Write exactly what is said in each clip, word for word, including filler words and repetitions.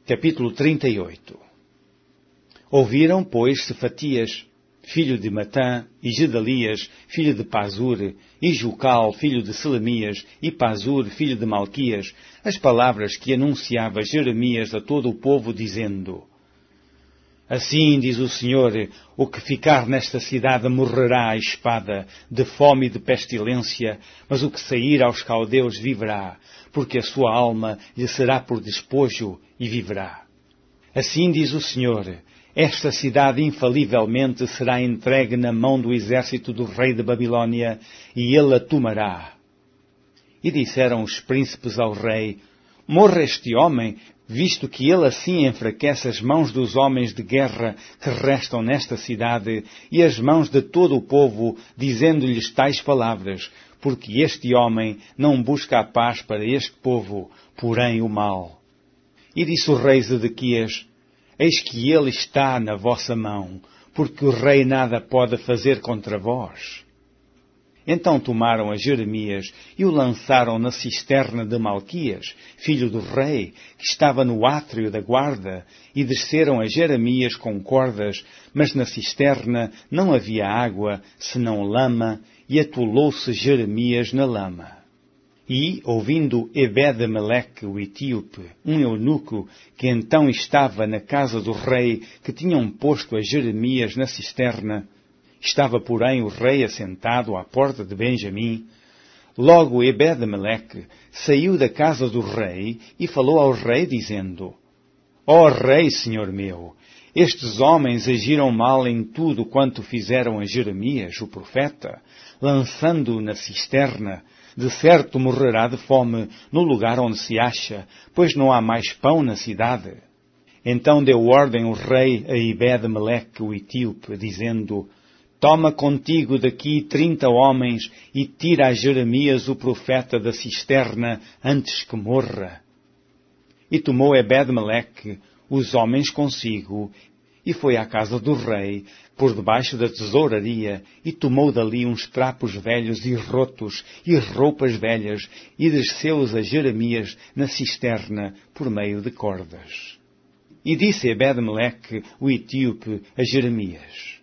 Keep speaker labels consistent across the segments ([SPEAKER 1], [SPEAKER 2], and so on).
[SPEAKER 1] Capítulo trinta e oito. Ouviram, pois, Cefatias, filho de Matã, e Gedalias, filho de Pazur, e Jucal, filho de Selemias, e Pazur, filho de Malquias, as palavras que anunciava Jeremias a todo o povo, dizendo: Assim diz o Senhor, o que ficar nesta cidade morrerá à espada, de fome e de pestilência, mas o que sair aos caldeus viverá, porque a sua alma lhe será por despojo e viverá. Assim diz o Senhor, esta cidade infalivelmente será entregue na mão do exército do rei de Babilônia, e ele a tomará. E disseram os príncipes ao rei: Morra este homem, visto que ele assim enfraquece as mãos dos homens de guerra que restam nesta cidade, e as mãos de todo o povo, dizendo-lhes tais palavras, porque este homem não busca a paz para este povo, porém o mal. E disse o rei Zedequias: Eis que ele está na vossa mão, porque o rei nada pode fazer contra vós. Então tomaram a Jeremias e o lançaram na cisterna de Malquias, filho do rei, que estava no átrio da guarda, e desceram a Jeremias com cordas, mas na cisterna não havia água, senão lama, e atolou-se Jeremias na lama. E, ouvindo Ebed-Meleque, o etíope, um eunuco, que então estava na casa do rei, que tinham posto a Jeremias na cisterna, estava, porém, o rei assentado à porta de Benjamim, logo Ebed-Meleque saiu da casa do rei e falou ao rei, dizendo: Ó rei, senhor meu, estes homens agiram mal em tudo quanto fizeram a Jeremias, o profeta, lançando-o na cisterna. De certo morrerá de fome no lugar onde se acha, pois não há mais pão na cidade. Então deu ordem o rei a Ebed-Meleque, o etíope, dizendo: Toma contigo daqui trinta homens e tira a Jeremias, o profeta, da cisterna antes que morra. E tomou Ebed-Meleque os homens consigo e foi à casa do rei, por debaixo da tesouraria, e tomou dali uns trapos velhos e rotos e roupas velhas, e desceu-os a Jeremias na cisterna por meio de cordas. E disse Ebed-Meleque, o etíope, a Jeremias: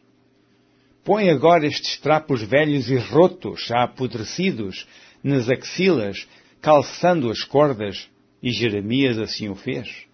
[SPEAKER 1] Põe agora estes trapos velhos e rotos, já apodrecidos, nas axilas, calçando as cordas. E Jeremias assim o fez.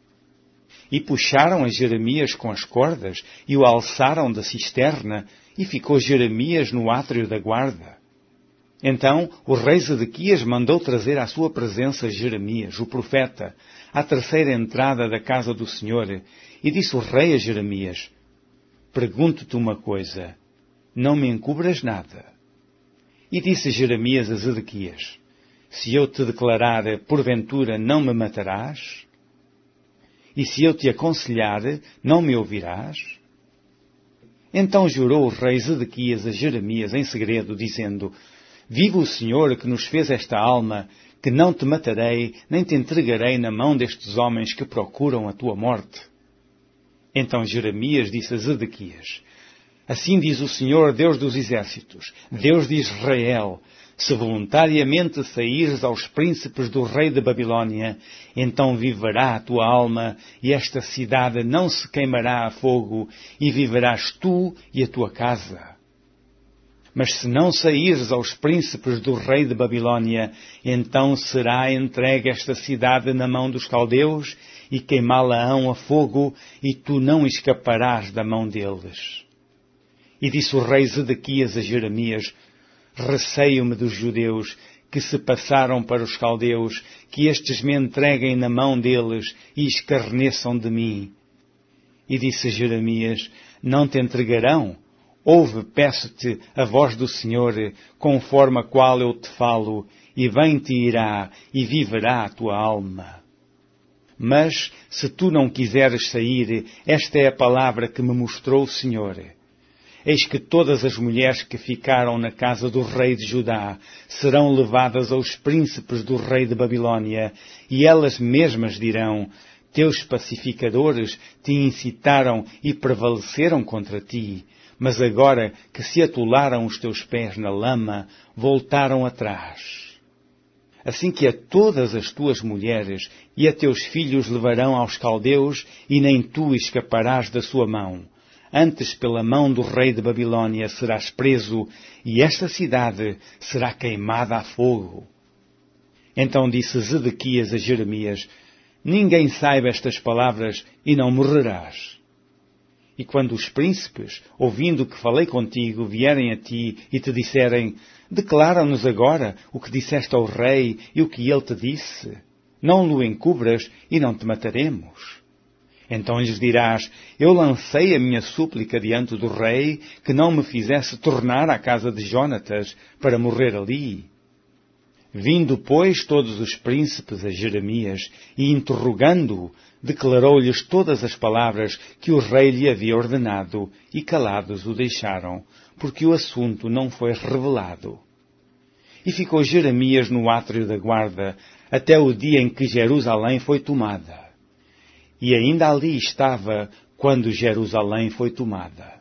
[SPEAKER 1] E puxaram a Jeremias com as cordas, e o alçaram da cisterna, e ficou Jeremias no átrio da guarda. Então o rei Zedequias mandou trazer à sua presença Jeremias, o profeta, à terceira entrada da casa do Senhor, e disse o rei a Jeremias: Pergunto-te uma coisa, não me encubras nada. E disse Jeremias a Zedequias: Se eu te declarar, porventura não me matarás? E se eu te aconselhar, não me ouvirás? Então jurou o rei Zedequias a Jeremias em segredo, dizendo: Viva o Senhor que nos fez esta alma, que não te matarei, nem te entregarei na mão destes homens que procuram a tua morte. Então Jeremias disse a Zedequias: Assim diz o Senhor, Deus dos exércitos, Deus de Israel: Se voluntariamente saíres aos príncipes do rei de Babilônia, então viverá a tua alma, e esta cidade não se queimará a fogo, e viverás tu e a tua casa. Mas se não saíres aos príncipes do rei de Babilônia, então será entregue esta cidade na mão dos caldeus, e queimá-la-ão a fogo, e tu não escaparás da mão deles. E disse o rei Zedequias a Jeremias: Receio-me dos judeus que se passaram para os caldeus, que estes me entreguem na mão deles e escarneçam de mim. E disse Jeremias: Não te entregarão? Ouve, peço-te, a voz do Senhor, conforme a qual eu te falo, e bem-te irá, e viverá a tua alma. Mas, se tu não quiseres sair, esta é a palavra que me mostrou o Senhor. Eis que todas as mulheres que ficaram na casa do rei de Judá serão levadas aos príncipes do rei de Babilônia, e elas mesmas dirão: Teus pacificadores te incitaram e prevaleceram contra ti, mas agora que se atolaram os teus pés na lama, voltaram atrás. assim que a todas as tuas mulheres e a teus filhos levarão aos caldeus, e nem tu escaparás da sua mão. Antes, pela mão do rei de Babilônia, serás preso, e esta cidade será queimada a fogo. Então disse Zedequias a Jeremias: ninguém saiba estas palavras, e não morrerás. E quando os príncipes, ouvindo que falei contigo, vierem a ti e te disserem: declara-nos agora o que disseste ao rei e o que ele te disse. Não lo encubras e não te mataremos. Então lhes dirás: eu lancei a minha súplica diante do rei, que não me fizesse tornar à casa de Jonatas para morrer ali. Vindo, pois, todos os príncipes a Jeremias e interrogando-o, declarou-lhes todas as palavras que o rei lhe havia ordenado, e calados o deixaram, porque o assunto não foi revelado. E ficou Jeremias no átrio da guarda, até o dia em que Jerusalém foi tomada. E ainda ali estava quando Jerusalém foi tomada.